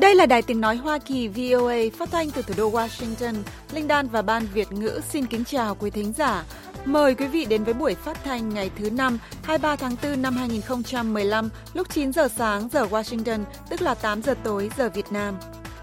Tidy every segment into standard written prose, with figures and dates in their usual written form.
Đây là Đài Tiếng Nói Hoa Kỳ VOA phát thanh từ thủ đô Washington. Linh Đan và Ban Việt ngữ xin kính chào quý thính giả. Mời quý vị đến với buổi phát thanh ngày thứ Năm, 23 tháng 4 năm 2015, lúc 9 giờ sáng giờ Washington, tức là 8 giờ tối giờ Việt Nam.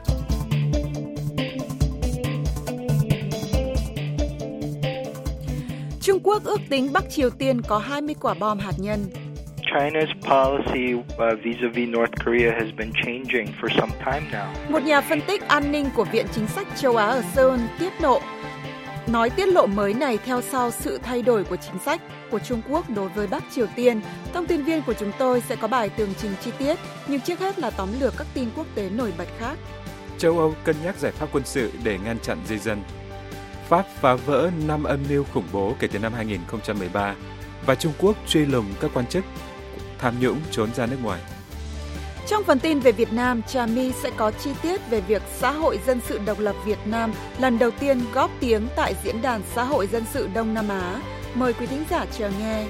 Trung Quốc ước tính Bắc Triều Tiên có 20 quả bom hạt nhân. China's policy vis-a-vis North Korea has been changing for some time now. Một nhà phân tích an ninh của Viện Chính sách châu Á ở Seoul tiết lộ mới này theo sau sự thay đổi của chính sách của Trung Quốc đối với Bắc Triều Tiên. Thông tin viên của chúng tôi sẽ có bài tường trình chi tiết, nhưng trước hết là tóm lược các tin quốc tế nổi bật khác. Châu Âu cân nhắc giải pháp quân sự để ngăn chặn di dân. Pháp phá vỡ 5 âm mưu khủng bố kể từ năm 2013 và Trung Quốc truy lùng các quan chức tham nhũng trốn ra nước ngoài. Trong phần tin về Việt Nam, Trà My sẽ có chi tiết về việc Xã hội Dân sự Độc lập Việt Nam lần đầu tiên góp tiếng tại Diễn đàn Xã hội Dân sự Đông Nam Á. Mời quý thính giả chờ nghe.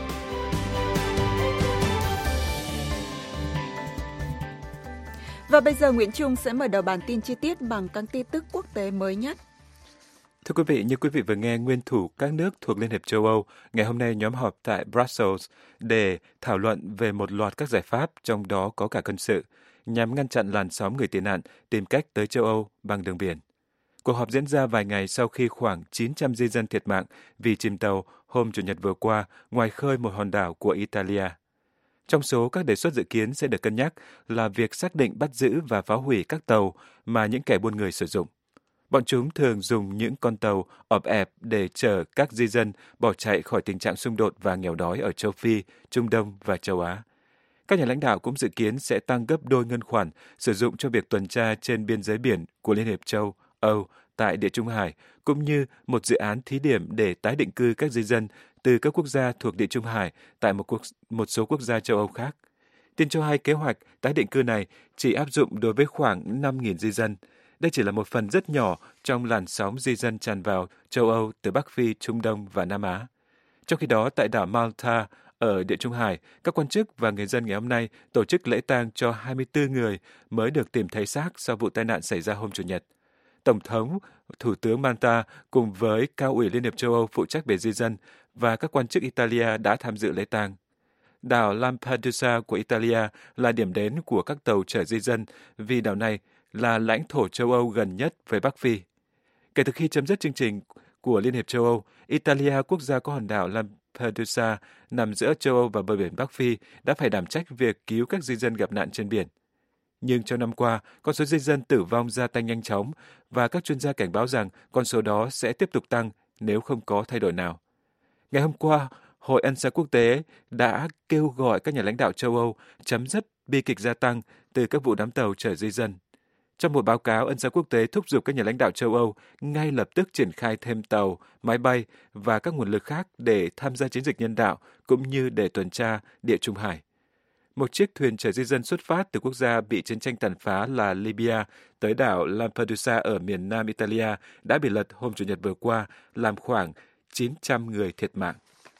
Và bây giờ Nguyễn Trung sẽ mở đầu bản tin chi tiết bằng các tin tức quốc tế mới nhất. Thưa quý vị, như quý vị vừa nghe, nguyên thủ các nước thuộc Liên hiệp châu Âu ngày hôm nay nhóm họp tại Brussels để thảo luận về một loạt các giải pháp, trong đó có cả quân sự, nhằm ngăn chặn làn sóng người tị nạn tìm cách tới châu Âu bằng đường biển. Cuộc họp diễn ra vài ngày sau khi khoảng 900 di dân thiệt mạng vì chìm tàu hôm Chủ nhật vừa qua ngoài khơi một hòn đảo của Italia. Trong số các đề xuất dự kiến sẽ được cân nhắc là việc xác định bắt giữ và phá hủy các tàu mà những kẻ buôn người sử dụng. Bọn chúng thường dùng những con tàu ọp ẹp để chở các di dân bỏ chạy khỏi tình trạng xung đột và nghèo đói ở châu Phi, Trung Đông và châu Á. Các nhà lãnh đạo cũng dự kiến sẽ tăng gấp đôi ngân khoản sử dụng cho việc tuần tra trên biên giới biển của Liên hiệp châu Âu tại Địa Trung Hải, cũng như một dự án thí điểm để tái định cư các di dân từ các quốc gia thuộc Địa Trung Hải tại một số quốc gia châu Âu khác. Tin cho hay kế hoạch tái định cư này chỉ áp dụng đối với khoảng 5.000 di dân. Đây chỉ là một phần rất nhỏ trong làn sóng di dân tràn vào châu Âu từ Bắc Phi, Trung Đông và Nam Á. Trong khi đó, tại đảo Malta ở Địa Trung Hải, các quan chức và người dân ngày hôm nay tổ chức lễ tang cho 24 người mới được tìm thấy xác sau vụ tai nạn xảy ra hôm Chủ nhật. Tổng thống, Thủ tướng Malta cùng với Cao ủy Liên hiệp châu Âu phụ trách về di dân và các quan chức Italia đã tham dự lễ tang. Đảo Lampedusa của Italia là điểm đến của các tàu chở di dân vì đảo này là lãnh thổ châu Âu gần nhất với Bắc Phi. Kể từ khi chấm dứt chương trình của Liên hiệp châu Âu, Italia, quốc gia có hòn đảo Lampedusa nằm giữa châu Âu và bờ biển Bắc Phi, đã phải đảm trách việc cứu các di dân gặp nạn trên biển. Nhưng trong năm qua, con số di dân tử vong gia tăng nhanh chóng và các chuyên gia cảnh báo rằng con số đó sẽ tiếp tục tăng nếu không có thay đổi nào. Ngày hôm qua, Hội Ân xá Quốc tế đã kêu gọi các nhà lãnh đạo châu Âu chấm dứt bi kịch gia tăng từ các vụ đám tàu chở di dân. Trong một báo cáo, Ân xá Quốc tế thúc giục các nhà lãnh đạo châu Âu ngay lập tức triển khai thêm tàu, máy bay và các nguồn lực khác để tham gia chiến dịch nhân đạo cũng như để tuần tra Địa Trung Hải. Một chiếc thuyền chở di dân xuất phát từ quốc gia bị chiến tranh tàn phá là Libya tới đảo Lampedusa ở miền nam Italia đã bị lật hôm Chủ nhật vừa qua, làm khoảng 900 người thiệt mạng.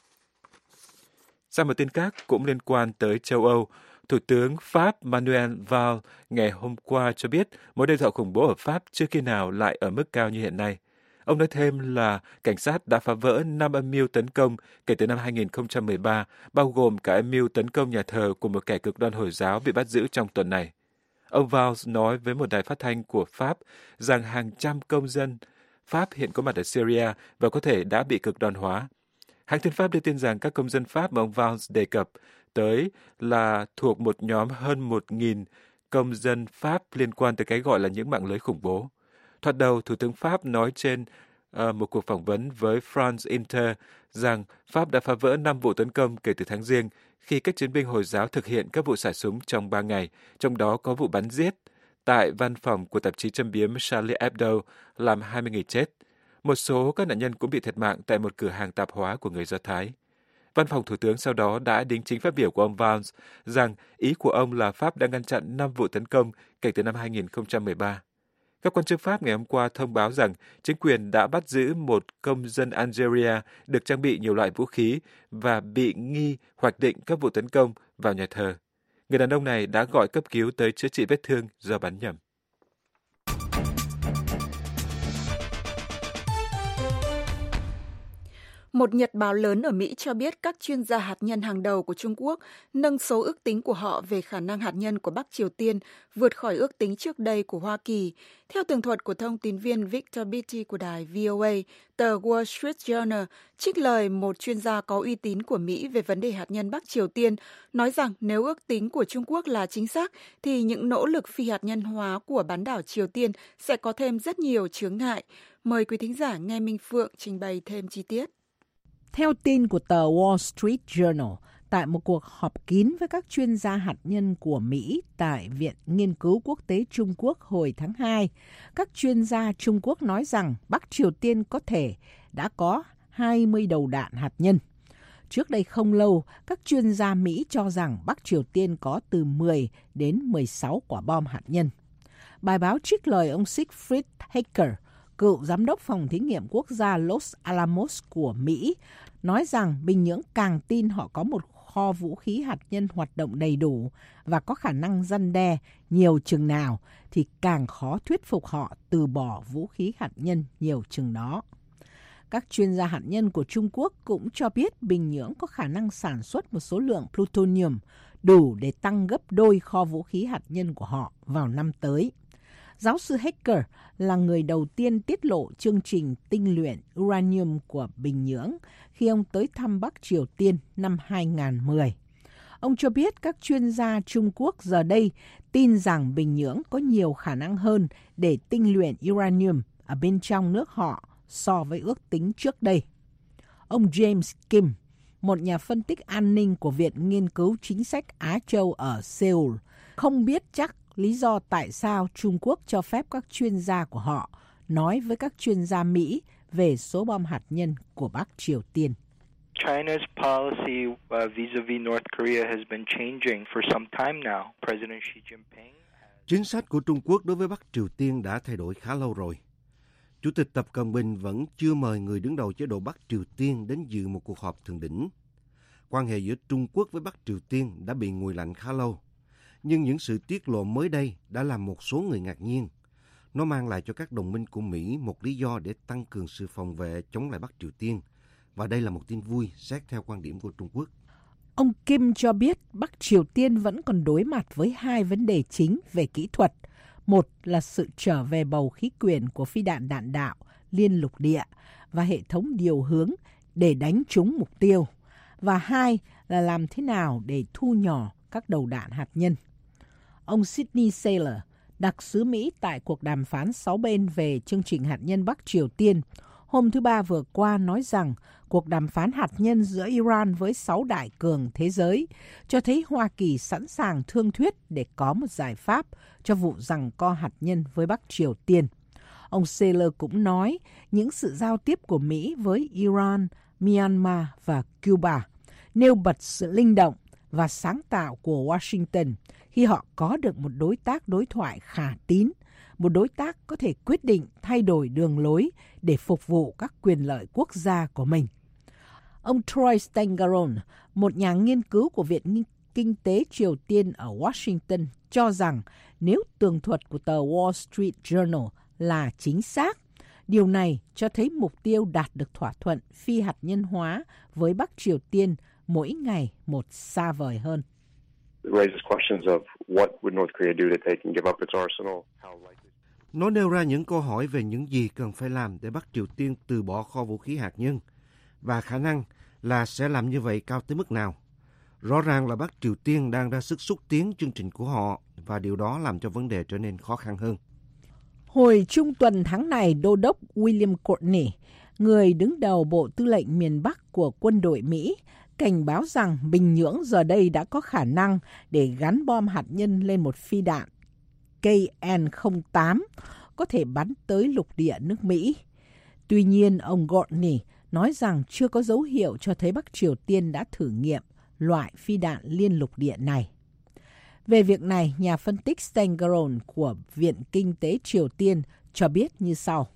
Sang một tin khác cũng liên quan tới châu Âu, Thủ tướng Pháp Manuel Valls ngày hôm qua cho biết mối đe dọa khủng bố ở Pháp chưa khi nào lại ở mức cao như hiện nay. Ông nói thêm là cảnh sát đã phá vỡ 5 âm mưu tấn công kể từ năm 2013, bao gồm cả âm mưu tấn công nhà thờ của một kẻ cực đoan Hồi giáo bị bắt giữ trong tuần này. Ông Valls nói với một đài phát thanh của Pháp rằng hàng trăm công dân Pháp hiện có mặt ở Syria và có thể đã bị cực đoan hóa. Hãng tin Pháp đưa tin rằng các công dân Pháp mà ông Valls đề cập tới là thuộc một nhóm hơn 1.000 công dân Pháp liên quan tới cái gọi là những mạng lưới khủng bố. Thoạt đầu, Thủ tướng Pháp nói trên một cuộc phỏng vấn với France Inter rằng Pháp đã phá vỡ 5 vụ tấn công kể từ tháng Giêng khi các chiến binh Hồi giáo thực hiện các vụ xả súng trong 3 ngày, trong đó có vụ bắn giết tại văn phòng của tạp chí châm biếm Charlie Hebdo làm 20 người chết. Một số các nạn nhân cũng bị thiệt mạng tại một cửa hàng tạp hóa của người Do Thái. Văn phòng Thủ tướng sau đó đã đính chính phát biểu của ông Valls rằng ý của ông là Pháp đã ngăn chặn 5 vụ tấn công kể từ năm 2013. Các quan chức Pháp ngày hôm qua thông báo rằng chính quyền đã bắt giữ một công dân Algeria được trang bị nhiều loại vũ khí và bị nghi hoạch định các vụ tấn công vào nhà thờ. Người đàn ông này đã gọi cấp cứu tới chữa trị vết thương do bắn nhầm. Một nhật báo lớn ở Mỹ cho biết các chuyên gia hạt nhân hàng đầu của Trung Quốc nâng số ước tính của họ về khả năng hạt nhân của Bắc Triều Tiên vượt khỏi ước tính trước đây của Hoa Kỳ. Theo tường thuật của thông tín viên Victor Beattie của đài VOA, tờ Wall Street Journal trích lời một chuyên gia có uy tín của Mỹ về vấn đề hạt nhân Bắc Triều Tiên, nói rằng nếu ước tính của Trung Quốc là chính xác, thì những nỗ lực phi hạt nhân hóa của bán đảo Triều Tiên sẽ có thêm rất nhiều chướng ngại. Mời quý thính giả nghe Minh Phượng trình bày thêm chi tiết. Theo tin của tờ Wall Street Journal, tại một cuộc họp kín với các chuyên gia hạt nhân của Mỹ tại Viện Nghiên cứu Quốc tế Trung Quốc hồi tháng 2, các chuyên gia Trung Quốc nói rằng Bắc Triều Tiên có thể đã có 20 đầu đạn hạt nhân. Trước đây không lâu, các chuyên gia Mỹ cho rằng Bắc Triều Tiên có từ 10 đến 16 quả bom hạt nhân. Bài báo trích lời ông Siegfried Hacker, cựu giám đốc phòng thí nghiệm quốc gia Los Alamos của Mỹ, nói rằng Bình Nhưỡng càng tin họ có một kho vũ khí hạt nhân hoạt động đầy đủ và có khả năng răn đe nhiều chừng nào thì càng khó thuyết phục họ từ bỏ vũ khí hạt nhân nhiều chừng đó. Các chuyên gia hạt nhân của Trung Quốc cũng cho biết Bình Nhưỡng có khả năng sản xuất một số lượng plutonium đủ để tăng gấp đôi kho vũ khí hạt nhân của họ vào năm tới. Giáo sư Hacker là người đầu tiên tiết lộ chương trình tinh luyện uranium của Bình Nhưỡng khi ông tới thăm Bắc Triều Tiên năm 2010. Ông cho biết các chuyên gia Trung Quốc giờ đây tin rằng Bình Nhưỡng có nhiều khả năng hơn để tinh luyện uranium ở bên trong nước họ so với ước tính trước đây. Ông James Kim, một nhà phân tích an ninh của Viện Nghiên cứu Chính sách Á Châu ở Seoul, không biết chắc lý do tại sao Trung Quốc cho phép các chuyên gia của họ nói với các chuyên gia Mỹ về số bom hạt nhân của Bắc Triều Tiên. China's policy vis-a-vis North Korea has been changing for some time now. President Xi Jinping. Chính sách của Trung Quốc đối với Bắc Triều Tiên đã thay đổi khá lâu rồi. Chủ tịch Tập Cận Bình vẫn chưa mời người đứng đầu chế độ Bắc Triều Tiên đến dự một cuộc họp thượng đỉnh. Quan hệ giữa Trung Quốc với Bắc Triều Tiên đã bị nguội lạnh khá lâu. Nhưng những sự tiết lộ mới đây đã làm một số người ngạc nhiên. Nó mang lại cho các đồng minh của Mỹ một lý do để tăng cường sự phòng vệ chống lại Bắc Triều Tiên. Và đây là một tin vui xét theo quan điểm của Trung Quốc. Ông Kim cho biết Bắc Triều Tiên vẫn còn đối mặt với hai vấn đề chính về kỹ thuật. Một là sự trở về bầu khí quyển của phi đạn đạn đạo liên lục địa và hệ thống điều hướng để đánh trúng mục tiêu. Và hai là làm thế nào để thu nhỏ các đầu đạn hạt nhân. Ông Sidney Saylor, đặc sứ Mỹ tại cuộc đàm phán 6 bên về chương trình hạt nhân Bắc Triều Tiên, hôm thứ Ba vừa qua nói rằng cuộc đàm phán hạt nhân giữa Iran với 6 đại cường thế giới cho thấy Hoa Kỳ sẵn sàng thương thuyết để có một giải pháp cho vụ giằng co hạt nhân với Bắc Triều Tiên. Ông Saylor cũng nói những sự giao tiếp của Mỹ với Iran, Myanmar và Cuba nêu bật sự linh động và sáng tạo của Washington khi họ có được một đối tác đối thoại khả tín, một đối tác có thể quyết định thay đổi đường lối để phục vụ các quyền lợi quốc gia của mình. Ông Troy Stangeron, một nhà nghiên cứu của Viện Kinh tế Triều Tiên ở Washington, cho rằng nếu tường thuật của tờ Wall Street Journal là chính xác, điều này cho thấy mục tiêu đạt được thỏa thuận phi hạt nhân hóa với Bắc Triều Tiên mỗi ngày một xa vời hơn. Nó nêu ra những câu hỏi về những gì cần phải làm để Bắc Triều Tiên từ bỏ kho vũ khí hạt nhân và khả năng là sẽ làm như vậy cao tới mức nào. Rõ ràng là Bắc Triều Tiên đang ra sức xúc tiến chương trình của họ và điều đó làm cho vấn đề trở nên khó khăn hơn. Hồi trung tuần tháng này, Đô đốc William Courtney, người đứng đầu Bộ Tư lệnh miền Bắc của quân đội Mỹ, cảnh báo rằng Bình Nhưỡng giờ đây đã có khả năng để gắn bom hạt nhân lên một phi đạn KN-08 có thể bắn tới lục địa nước Mỹ. Tuy nhiên, ông Courtney nói rằng chưa có dấu hiệu cho thấy Bắc Triều Tiên đã thử nghiệm loại phi đạn liên lục địa này. Về việc này, nhà phân tích Stangeron của Viện Kinh tế Triều Tiên cho biết như sau.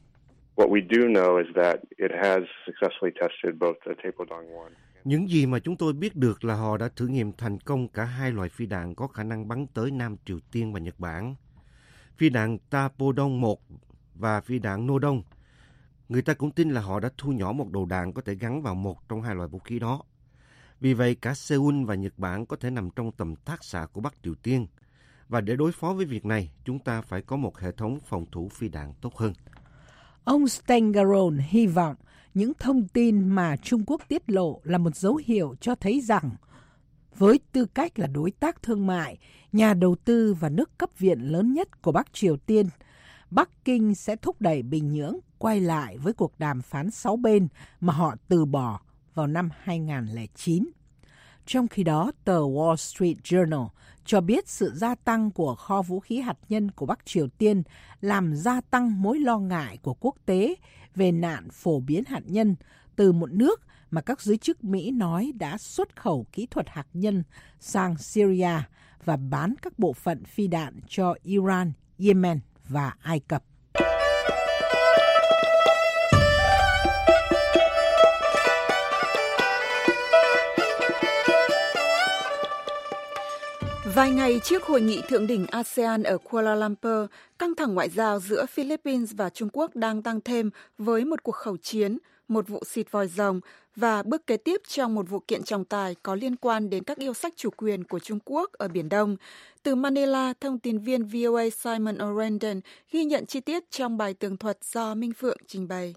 Những gì mà chúng tôi biết được là họ đã thử nghiệm thành công cả hai loại phi đạn có khả năng bắn tới Nam Triều Tiên và Nhật Bản. Phi đạn Tapodong 1 và phi đạn Nodong. Người ta cũng tin là họ đã thu nhỏ một đầu đạn có thể gắn vào một trong hai loại vũ khí đó. Vì vậy, cả Seoul và Nhật Bản có thể nằm trong tầm thác xạ của Bắc Triều Tiên. Và để đối phó với việc này, chúng ta phải có một hệ thống phòng thủ phi đạn tốt hơn. Ông Stengaron hy vọng những thông tin mà Trung Quốc tiết lộ là một dấu hiệu cho thấy rằng với tư cách là đối tác thương mại, nhà đầu tư và nước cấp viện lớn nhất của Bắc Triều Tiên, Bắc Kinh sẽ thúc đẩy Bình Nhưỡng quay lại với cuộc đàm phán 6 bên mà họ từ bỏ vào năm 2009. Trong khi đó, tờ Wall Street Journal cho biết sự gia tăng của kho vũ khí hạt nhân của Bắc Triều Tiên làm gia tăng mối lo ngại của quốc tế về nạn phổ biến hạt nhân từ một nước mà các giới chức Mỹ nói đã xuất khẩu kỹ thuật hạt nhân sang Syria và bán các bộ phận phi đạn cho Iran, Yemen và Ai Cập. Vài ngày trước hội nghị thượng đỉnh ASEAN ở Kuala Lumpur, căng thẳng ngoại giao giữa Philippines và Trung Quốc đang tăng thêm với một cuộc khẩu chiến, một vụ xịt vòi rồng và bước kế tiếp trong một vụ kiện trọng tài có liên quan đến các yêu sách chủ quyền của Trung Quốc ở Biển Đông. Từ Manila, thông tin viên VOA Simon O'Randon ghi nhận chi tiết trong bài tường thuật do Minh Phượng trình bày.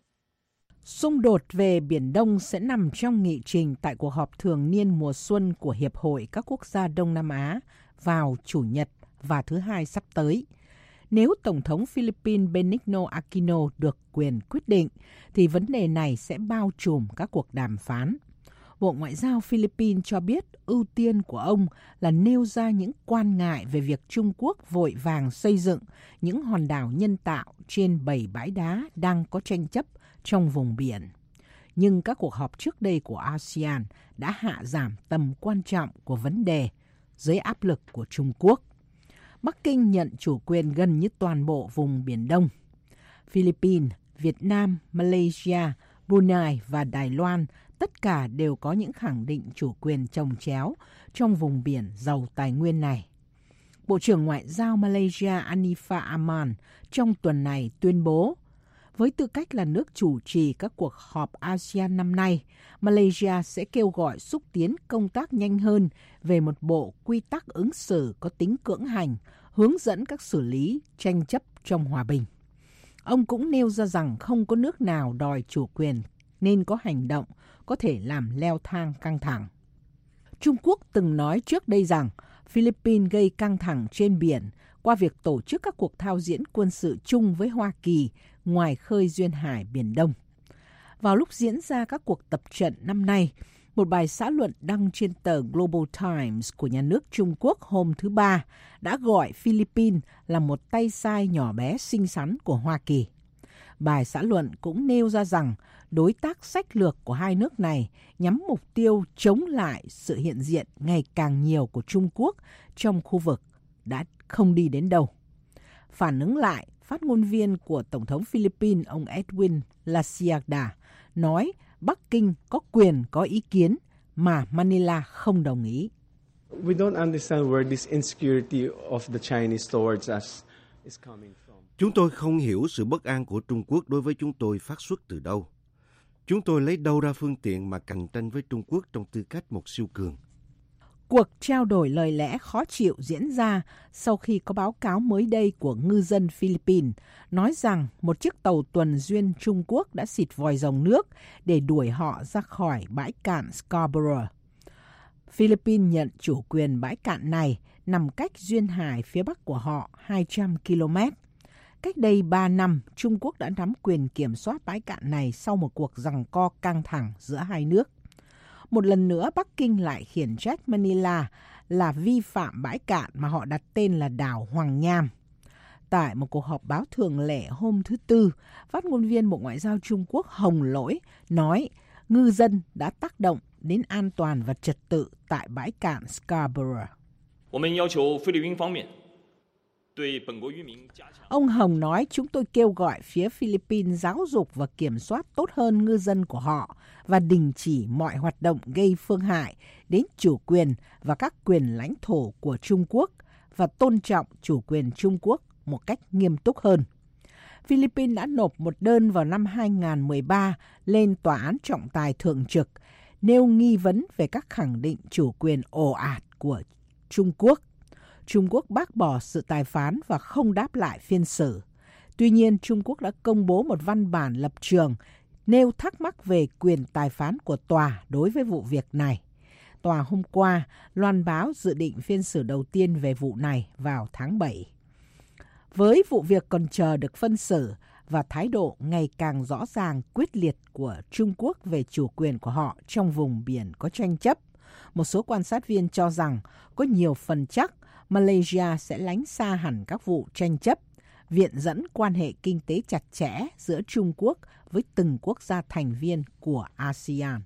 Xung đột về Biển Đông sẽ nằm trong nghị trình tại cuộc họp thường niên mùa xuân của Hiệp hội các quốc gia Đông Nam Á vào Chủ nhật và thứ Hai sắp tới. Nếu Tổng thống Philippines Benigno Aquino được quyền quyết định, thì vấn đề này sẽ bao trùm các cuộc đàm phán. Bộ Ngoại giao Philippines cho biết ưu tiên của ông là nêu ra những quan ngại về việc Trung Quốc vội vàng xây dựng những hòn đảo nhân tạo trên 7 bãi đá đang có tranh chấp trong vùng biển. Nhưng các cuộc họp trước đây của ASEAN đã hạ giảm tầm quan trọng của vấn đề dưới áp lực của Trung Quốc. Bắc Kinh nhận chủ quyền gần như toàn bộ vùng Biển Đông. Philippines, Việt Nam, Malaysia, Brunei và Đài Loan tất cả đều có những khẳng định chủ quyền chồng chéo trong vùng biển giàu tài nguyên này. Bộ trưởng Ngoại giao Malaysia Anifah Aman trong tuần này tuyên bố, với tư cách là nước chủ trì các cuộc họp ASEAN năm nay, Malaysia sẽ kêu gọi xúc tiến công tác nhanh hơn về một bộ quy tắc ứng xử có tính cưỡng hành, hướng dẫn các xử lý tranh chấp trong hòa bình. Ông cũng nêu ra rằng không có nước nào đòi chủ quyền nên có hành động có thể làm leo thang căng thẳng. Trung Quốc từng nói trước đây rằng Philippines gây căng thẳng trên biển qua việc tổ chức các cuộc thao diễn quân sự chung với Hoa Kỳ ngoài khơi duyên hải Biển Đông. Vào lúc diễn ra các cuộc tập trận năm nay, một bài xã luận đăng trên tờ Global Times của nhà nước Trung Quốc hôm thứ Ba đã gọi Philippines là một tay sai nhỏ bé xinh xắn của Hoa Kỳ. Bài xã luận cũng nêu ra rằng đối tác sách lược của hai nước này nhắm mục tiêu chống lại sự hiện diện ngày càng nhiều của Trung Quốc trong khu vực đã không đi đến đâu. Phản ứng lại, phát ngôn viên của Tổng thống Philippines ông Edwin Laciada nói Bắc Kinh có quyền có ý kiến mà Manila không đồng ý. We don't understand where this insecurity of the Chinese towards us is coming from. Chúng tôi không hiểu sự bất an của Trung Quốc đối với chúng tôi phát xuất từ đâu. Chúng tôi lấy đâu ra phương tiện mà cạnh tranh với Trung Quốc trong tư cách một siêu cường. Cuộc trao đổi lời lẽ khó chịu diễn ra sau khi có báo cáo mới đây của ngư dân Philippines nói rằng một chiếc tàu tuần duyên Trung Quốc đã xịt vòi rồng nước để đuổi họ ra khỏi bãi cạn Scarborough. Philippines nhận chủ quyền bãi cạn này nằm cách duyên hải phía bắc của họ 200 km. Cách đây 3 năm, Trung Quốc đã nắm quyền kiểm soát bãi cạn này sau một cuộc giằng co căng thẳng giữa hai nước. Một lần nữa, Bắc Kinh lại khiển trách Manila là vi phạm bãi cạn mà họ đặt tên là đảo Hoàng Nham. Tại một cuộc họp báo thường lệ hôm thứ Tư, phát ngôn viên Bộ Ngoại giao Trung Quốc Hồng Lỗi nói ngư dân đã tác động đến an toàn và trật tự tại bãi cạn Scarborough. Ông Hồng nói chúng tôi kêu gọi phía Philippines giáo dục và kiểm soát tốt hơn ngư dân của họ và đình chỉ mọi hoạt động gây phương hại đến chủ quyền và các quyền lãnh thổ của Trung Quốc và tôn trọng chủ quyền Trung Quốc một cách nghiêm túc hơn. Philippines đã nộp một đơn vào năm 2013 lên Tòa án trọng tài thường trực, nêu nghi vấn về các khẳng định chủ quyền ồ ạt của Trung Quốc. Trung Quốc bác bỏ sự tài phán và không đáp lại phiên xử. Tuy nhiên, Trung Quốc đã công bố một văn bản lập trường nêu thắc mắc về quyền tài phán của tòa đối với vụ việc này. Tòa hôm qua loan báo dự định phiên xử đầu tiên về vụ này vào tháng 7. Với vụ việc còn chờ được phân xử và thái độ ngày càng rõ ràng quyết liệt của Trung Quốc về chủ quyền của họ trong vùng biển có tranh chấp, một số quan sát viên cho rằng có nhiều phần chắc Malaysia sẽ lánh xa hẳn các vụ tranh chấp, viện dẫn quan hệ kinh tế chặt chẽ giữa Trung Quốc với từng quốc gia thành viên của ASEAN.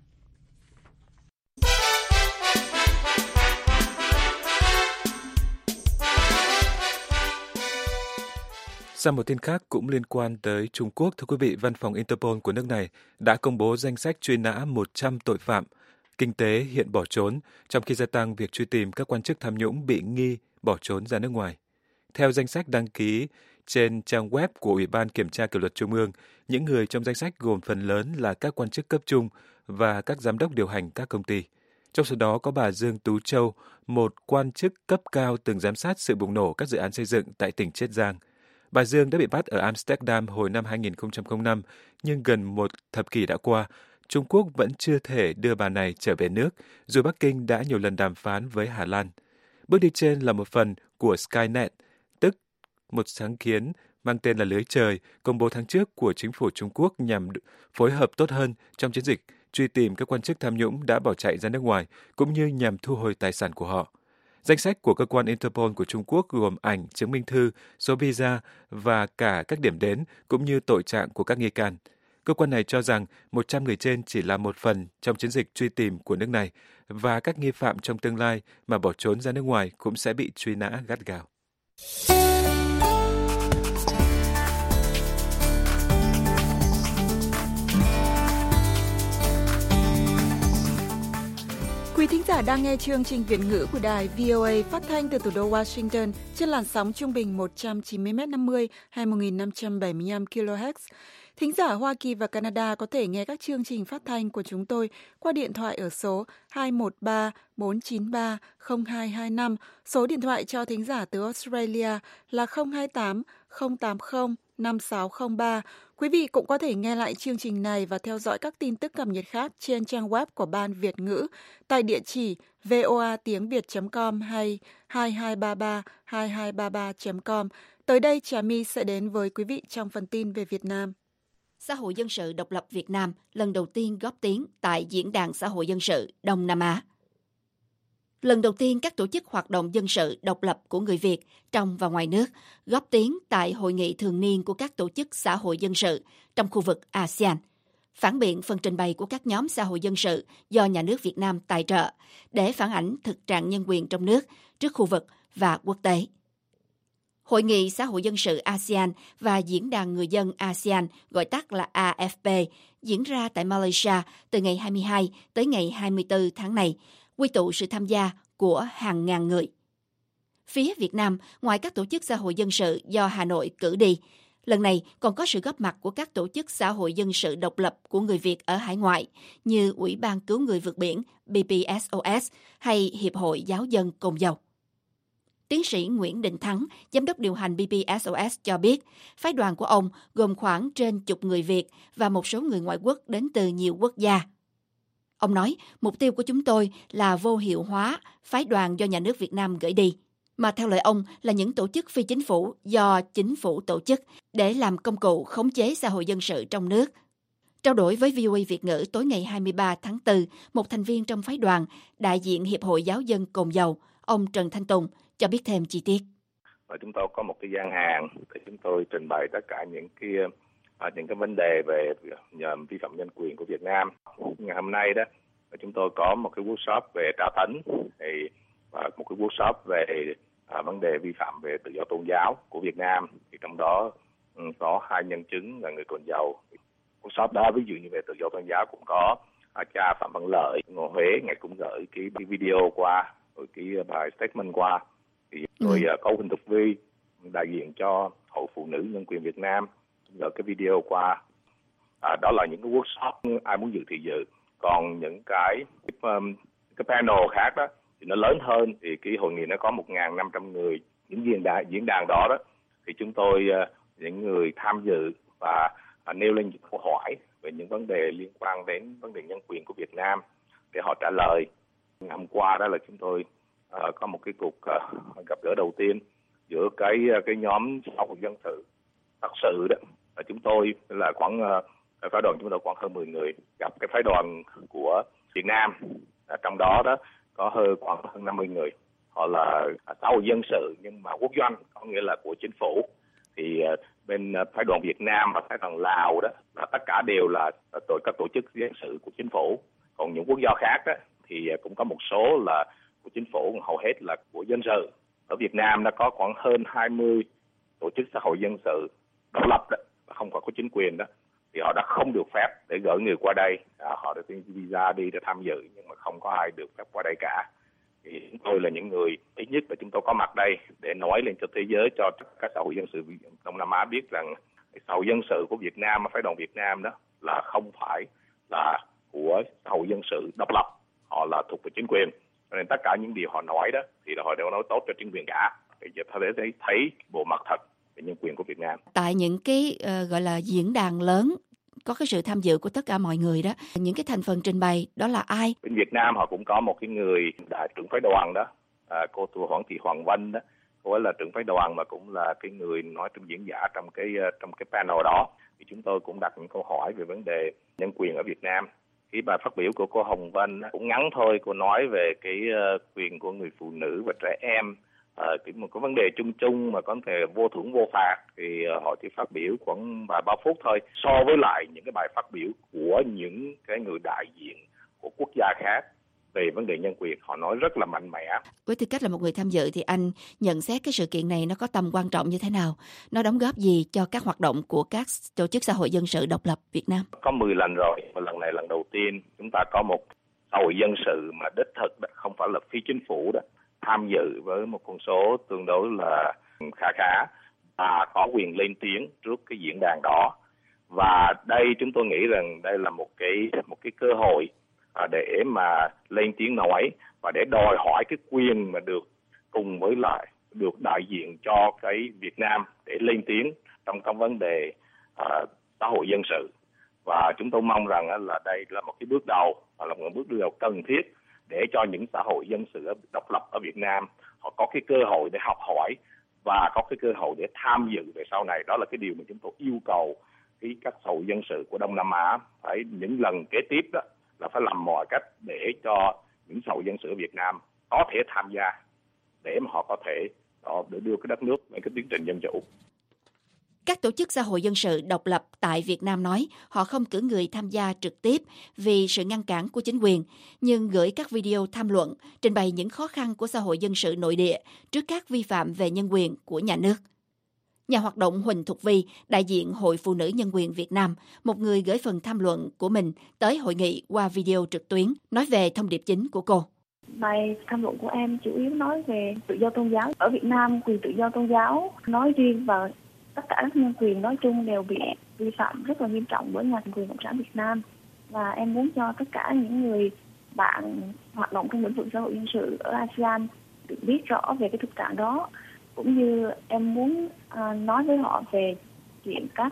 Sang một tin khác cũng liên quan tới Trung Quốc, thưa quý vị, Văn phòng Interpol của nước này đã công bố danh sách truy nã 100 tội phạm kinh tế hiện bỏ trốn, trong khi gia tăng việc truy tìm các quan chức tham nhũng bị nghi bỏ trốn ra nước ngoài. Theo danh sách đăng ký trên trang web của Ủy ban Kiểm tra Kỷ luật Trung ương, những người trong danh sách gồm phần lớn là các quan chức cấp trung và các giám đốc điều hành các công ty. Trong số đó có bà Dương Tú Châu, một quan chức cấp cao từng giám sát sự bùng nổ các dự án xây dựng tại tỉnh Chiết Giang. Bà Dương đã bị bắt ở Amsterdam hồi năm 2005, nhưng gần một thập kỷ đã qua, Trung Quốc vẫn chưa thể đưa bà này trở về nước, dù Bắc Kinh đã nhiều lần đàm phán với Hà Lan. Bước đi trên là một phần của Skynet, tức một sáng kiến mang tên là lưới trời, công bố tháng trước của chính phủ Trung Quốc nhằm phối hợp tốt hơn trong chiến dịch truy tìm các quan chức tham nhũng đã bỏ chạy ra nước ngoài, cũng như nhằm thu hồi tài sản của họ. Danh sách của cơ quan Interpol của Trung Quốc gồm ảnh, chứng minh thư, số visa và cả các điểm đến, cũng như tội trạng của các nghi can. Cơ quan này cho rằng 100 người trên chỉ là một phần trong chiến dịch truy tìm của nước này, và các nghi phạm trong tương lai mà bỏ trốn ra nước ngoài cũng sẽ bị truy nã gắt gao. Quý thính giả đang nghe chương trình Việt ngữ của đài VOA phát thanh từ thủ đô Washington trên làn sóng trung bình 190m50 hay 1575 kHz. Thính giả Hoa Kỳ và Canada có thể nghe các chương trình phát thanh của chúng tôi qua điện thoại ở số 213-493-0225. Số điện thoại cho thính giả từ Australia là 028-080-5603. Quý vị cũng có thể nghe lại chương trình này và theo dõi các tin tức cập nhật khác trên trang web của Ban Việt ngữ tại địa chỉ voatiengviet.com hay 2233-2233.com. Tới đây, Trà My sẽ đến với quý vị trong phần tin về Việt Nam. Xã hội Dân sự Độc lập Việt Nam lần đầu tiên góp tiếng tại Diễn đàn Xã hội Dân sự Đông Nam Á. Lần đầu tiên các tổ chức hoạt động dân sự độc lập của người Việt trong và ngoài nước góp tiếng tại hội nghị thường niên của các tổ chức xã hội dân sự trong khu vực ASEAN, phản biện phần trình bày của các nhóm xã hội dân sự do nhà nước Việt Nam tài trợ để phản ánh thực trạng nhân quyền trong nước trước khu vực và quốc tế. Hội nghị xã hội dân sự ASEAN và Diễn đàn Người dân ASEAN, gọi tắt là AFP, diễn ra tại Malaysia từ ngày 22 tới ngày 24 tháng này, quy tụ sự tham gia của hàng ngàn người. Phía Việt Nam, ngoài các tổ chức xã hội dân sự do Hà Nội cử đi, lần này còn có sự góp mặt của các tổ chức xã hội dân sự độc lập của người Việt ở hải ngoại như Ủy ban Cứu người vượt biển BPSOS hay Hiệp hội Giáo dân Cồn Dầu. Tiến sĩ Nguyễn Đình Thắng, giám đốc điều hành BPSOS cho biết, phái đoàn của ông gồm khoảng trên chục người Việt và một số người ngoại quốc đến từ nhiều quốc gia. Ông nói, mục tiêu của chúng tôi là vô hiệu hóa phái đoàn do nhà nước Việt Nam gửi đi, mà theo lời ông là những tổ chức phi chính phủ do chính phủ tổ chức để làm công cụ khống chế xã hội dân sự trong nước. Trao đổi với VOA Việt ngữ tối ngày 23 tháng 4, một thành viên trong phái đoàn, đại diện Hiệp hội Giáo dân Cồn Dầu, ông Trần Thanh Tùng, cho biết thêm chi tiết. Và chúng tôi có một cái gian hàng để chúng tôi trình bày tất cả những cái vấn đề về vi phạm nhân quyền của Việt Nam. Ngày hôm nay đó, chúng tôi có một cái workshop về tra tấn và một cái workshop về vấn đề vi phạm về tự do tôn giáo của Việt Nam. Thì trong đó có hai nhân chứng là người Cồn Dầu. Workshop đó ví dụ như về tự do tôn giáo cũng có cha Phạm Văn Lợi, Ngô Huế, ngài cũng gửi cái video qua, rồi cái bài statement qua. Thì tôi có Huỳnh Thục Vi, đại diện cho Hội Phụ nữ Nhân quyền Việt Nam, gửi cái video qua. Đó là những cái workshop ai muốn dự thì dự. Còn những cái panel khác đó thì nó lớn hơn, thì cái hội nghị nó có 1.500 người. Những diễn đàn đó thì chúng tôi những người tham dự và nêu lên những câu hỏi về những vấn đề liên quan đến vấn đề nhân quyền của Việt Nam để họ trả lời. Ngày hôm qua đó là chúng tôi có một cái cuộc gặp gỡ đầu tiên giữa cái nhóm xã hội dân sự thật sự đó, là chúng tôi là khoảng phái đoàn chúng tôi khoảng hơn 10 người gặp cái phái đoàn của Việt Nam, trong đó có khoảng hơn 50 người. Họ là xã hội dân sự nhưng mà quốc doanh, có nghĩa là của chính phủ. Thì bên phái đoàn Việt Nam và phái đoàn Lào đó là tất cả đều là các tổ chức dân sự của chính phủ. Còn những quốc gia khác đó thì cũng có một số là của chính phủ, hầu hết là của dân sự. Ở Việt Nam nó có khoảng hơn 20 tổ chức xã hội dân sự độc lập đó, không có chính quyền đó, thì họ đã không được phép để gửi người qua đây. Họ được visa đi để tham dự nhưng mà không có ai được phép qua đây cả. Thì chúng tôi là những người ít nhất là chúng tôi có mặt đây để nói lên cho thế giới, cho các xã hội dân sự Đông Nam Á biết rằng xã hội dân sự của Việt Nam, phái đoàn Việt Nam đó là không phải là của xã hội dân sự độc lập, họ là thuộc về chính quyền. Cho nên tất cả những điều họ nói đó thì họ đều nói tốt cho chính quyền cả. Thì giờ để thấy bộ mặt thật về nhân quyền của Việt Nam. Tại những cái gọi là diễn đàn lớn có cái sự tham dự của tất cả mọi người đó, những cái thành phần trình bày đó là ai? Bên Việt Nam họ cũng có một cái người đại trưởng phái đoàn đó, cô Hoàng Thị Hoàng Vân đó, cô ấy là trưởng phái đoàn mà cũng là cái người nói trong diễn giả trong cái panel đó. Thì chúng tôi cũng đặt những câu hỏi về vấn đề nhân quyền ở Việt Nam. Cái bài phát biểu của cô Hồng Vân cũng ngắn thôi, cô nói về cái quyền của người phụ nữ và trẻ em, một cái vấn đề chung mà có thể vô thưởng vô phạt, thì họ chỉ phát biểu khoảng vài ba phút thôi, so với lại những cái bài phát biểu của những cái người đại diện của quốc gia khác về vấn đề nhân quyền, họ nói rất là mạnh mẽ. Với tư cách là một người tham dự thì anh nhận xét cái sự kiện này nó có tầm quan trọng như thế nào? Nó đóng góp gì cho các hoạt động của các tổ chức xã hội dân sự độc lập Việt Nam? Có 10 lần rồi, mà lần này lần đầu tiên chúng ta có một xã hội dân sự mà đích thực đó, không phải là phi chính phủ đó, tham dự với một con số tương đối là khá và có quyền lên tiếng trước cái diễn đàn đó. Và đây chúng tôi nghĩ rằng đây là một cái cơ hội để mà lên tiếng nói và để đòi hỏi cái quyền mà được cùng với lại được đại diện cho cái Việt Nam để lên tiếng trong các vấn đề xã hội dân sự. Và chúng tôi mong rằng là đây là một cái bước đầu, là một bước đầu cần thiết để cho những xã hội dân sự độc lập ở Việt Nam họ có cái cơ hội để học hỏi và có cái cơ hội để tham dự về sau này. Đó là cái điều mà chúng tôi yêu cầu các xã hội dân sự của Đông Nam Á phải những lần kế tiếp đó là phải làm mọi cách để cho những xã hội dân sự ở Việt Nam có thể tham gia để mà họ có thể để đưa cái đất nước lên cái tiến trình dân chủ. Các tổ chức xã hội dân sự độc lập tại Việt Nam nói họ không cử người tham gia trực tiếp vì sự ngăn cản của chính quyền, nhưng gửi các video tham luận, trình bày những khó khăn của xã hội dân sự nội địa trước các vi phạm về nhân quyền của nhà nước. Nhà hoạt động Huỳnh Thục Vi, đại diện Hội Phụ nữ Nhân quyền Việt Nam, một người gửi phần tham luận của mình tới hội nghị qua video trực tuyến, nói về thông điệp chính của cô. Bài tham luận của em chủ yếu nói về tự do tôn giáo. Ở Việt Nam, quyền tự do tôn giáo nói riêng và tất cả các nhân quyền nói chung đều bị vi phạm rất là nghiêm trọng bởi nhà cầm quyền Cộng sản Việt Nam. Và em muốn cho tất cả những người bạn hoạt động trong lĩnh vực xã hội dân sự ở ASEAN được biết rõ về cái thực trạng đó. Cũng như em muốn nói với họ về chuyện các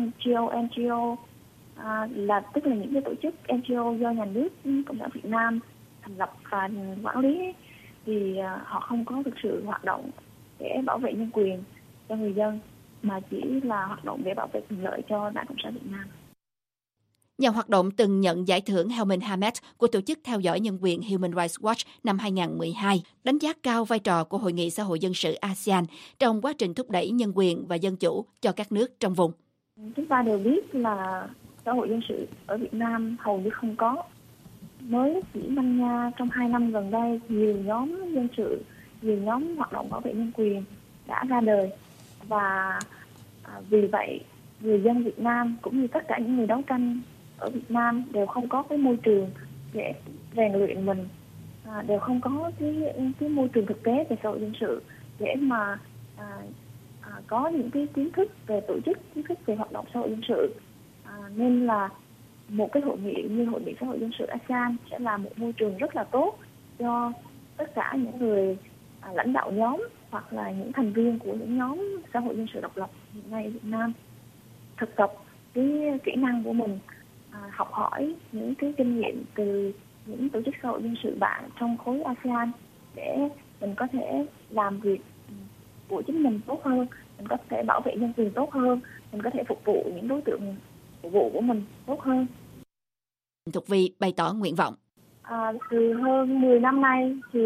NGO là tức là những cái tổ chức NGO do nhà nước Cộng sản Việt Nam thành lập và quản lý, thì họ không có thực sự hoạt động để bảo vệ nhân quyền cho người dân, mà chỉ là hoạt động để bảo vệ quyền lợi cho Đảng Cộng sản Việt Nam. Nhà hoạt động từng nhận giải thưởng Helmut Hamet của Tổ chức Theo dõi Nhân quyền Human Rights Watch năm 2012, đánh giá cao vai trò của Hội nghị xã hội dân sự ASEAN trong quá trình thúc đẩy nhân quyền và dân chủ cho các nước trong vùng. Chúng ta đều biết là xã hội dân sự ở Việt Nam hầu như không có. Mới chỉ năm nha, trong 2 năm gần đây, nhiều nhóm dân sự, nhiều nhóm hoạt động bảo vệ nhân quyền đã ra đời. Và vì vậy, người dân Việt Nam cũng như tất cả những người đấu tranh ở Việt Nam đều không có cái môi trường để rèn luyện mình, đều không có cái môi trường thực tế về xã hội dân sự để mà có những cái kiến thức về tổ chức, kiến thức về hoạt động xã hội dân sự, nên là một cái hội nghị như hội nghị xã hội dân sự ASEAN sẽ là một môi trường rất là tốt cho tất cả những người lãnh đạo nhóm hoặc là những thành viên của những nhóm xã hội dân sự độc lập hiện nay ở Việt Nam thực tập cái kỹ năng của mình, học hỏi những cái kinh nghiệm từ những tổ chức xã hội dân sự bạn trong khối ASEAN để mình có thể làm việc của chính mình tốt hơn, mình có thể bảo vệ nhân quyền tốt hơn, mình có thể phục vụ những đối tượng phục vụ của mình tốt hơn. Thục Vy bày tỏ nguyện vọng. Từ hơn 10 năm nay thì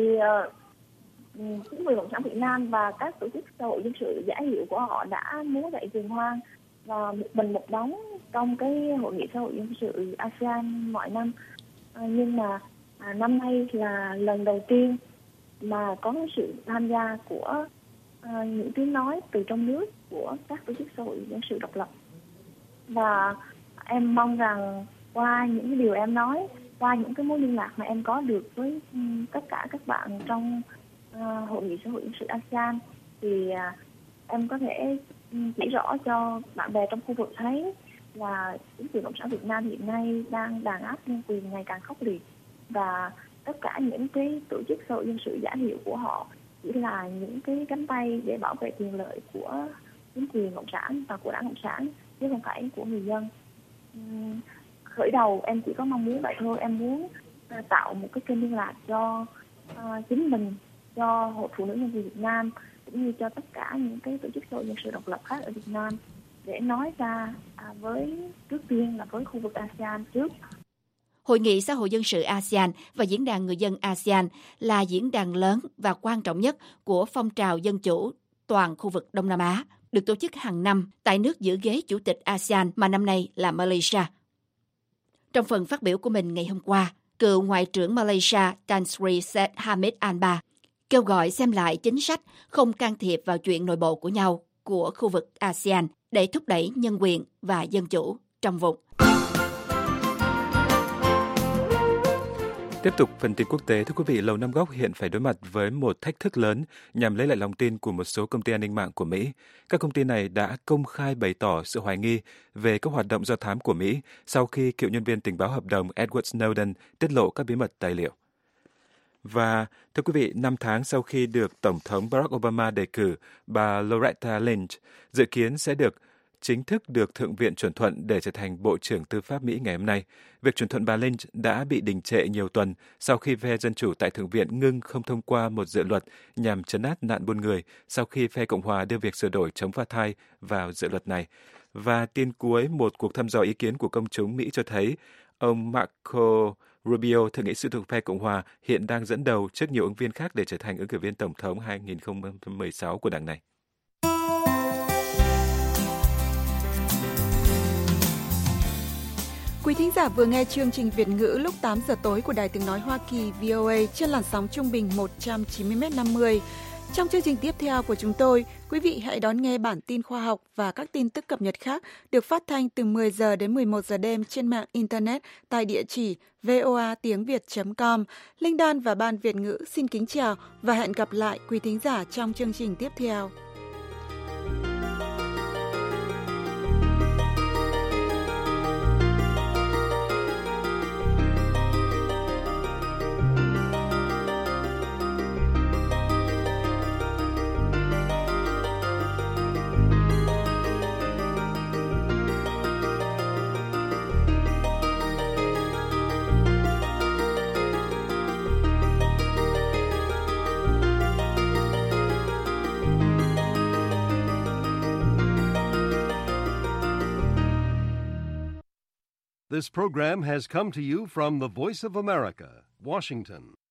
chính quyền Cộng sản Việt Nam và các tổ chức xã hội dân sự giả hiệu của họ đã múa dậy tiền hoang và một mình một đống trong cái hội nghị xã hội dân sự ASEAN mọi năm. Nhưng mà năm nay là lần đầu tiên mà có sự tham gia của những tiếng nói từ trong nước của các tổ chức xã hội dân sự độc lập. Và em mong rằng qua những cái điều em nói, qua những cái mối liên lạc mà em có được với tất cả các bạn trong hội nghị xã hội dân sự ASEAN thì em có thể chỉ rõ cho bạn bè trong khu vực thấy là chính quyền Cộng sản Việt Nam hiện nay đang đàn áp nhân quyền ngày càng khốc liệt, và tất cả những cái tổ chức xã hội dân sự giả hiệu của họ chỉ là những cái cánh tay để bảo vệ quyền lợi của chính quyền Cộng sản và của Đảng Cộng sản chứ không phải của người dân. Khởi đầu em chỉ có mong muốn vậy thôi, em muốn tạo một cái kênh liên lạc cho chính mình, cho Hội Phụ nữ Nhân quyền Việt Nam cũng như cho tất cả những cái tổ chức xã hội dân sự độc lập khác ở Việt Nam để nói ra với trước tiên là với khu vực ASEAN trước. Hội nghị xã hội dân sự ASEAN và Diễn đàn Người dân ASEAN là diễn đàn lớn và quan trọng nhất của phong trào dân chủ toàn khu vực Đông Nam Á, được tổ chức hàng năm tại nước giữ ghế chủ tịch ASEAN mà năm nay là Malaysia. Trong phần phát biểu của mình ngày hôm qua, cựu Ngoại trưởng Malaysia Tan Sri Said Hamid Anbar kêu gọi xem lại chính sách không can thiệp vào chuyện nội bộ của nhau của khu vực ASEAN để thúc đẩy nhân quyền và dân chủ trong vùng. Tiếp tục phần tin quốc tế, thưa quý vị, Lầu Năm Góc hiện phải đối mặt với một thách thức lớn nhằm lấy lại lòng tin của một số công ty an ninh mạng của Mỹ. Các công ty này đã công khai bày tỏ sự hoài nghi về các hoạt động do thám của Mỹ sau khi cựu nhân viên tình báo hợp đồng Edward Snowden tiết lộ các bí mật tài liệu. Và, thưa quý vị, 5 tháng sau khi được Tổng thống Barack Obama đề cử, bà Loretta Lynch dự kiến sẽ chính thức được Thượng viện chuẩn thuận để trở thành Bộ trưởng Tư pháp Mỹ ngày hôm nay. Việc chuẩn thuận bà Lynch đã bị đình trệ nhiều tuần sau khi phe Dân Chủ tại Thượng viện ngưng không thông qua một dự luật nhằm trấn áp nạn buôn người sau khi phe Cộng hòa đưa việc sửa đổi chống phá thai vào dự luật này. Và tin cuối, một cuộc thăm dò ý kiến của công chúng Mỹ cho thấy ông Marco Rubio, thượng nghị sĩ thuộc phe Cộng hòa, hiện đang dẫn đầu trước nhiều ứng viên khác để trở thành ứng cử viên Tổng thống 2016 của đảng này. Quý thính giả vừa nghe chương trình Việt ngữ lúc 8 giờ tối của Đài Tiếng nói Hoa Kỳ VOA trên làn sóng trung bình 190m50. Trong chương trình tiếp theo của chúng tôi, quý vị hãy đón nghe bản tin khoa học và các tin tức cập nhật khác được phát thanh từ 10 giờ đến 11 giờ đêm trên mạng Internet tại địa chỉ voatiengviet.com. Linh Đan và Ban Việt ngữ xin kính chào và hẹn gặp lại quý thính giả trong chương trình tiếp theo. This program has come to you from the Voice of America, Washington.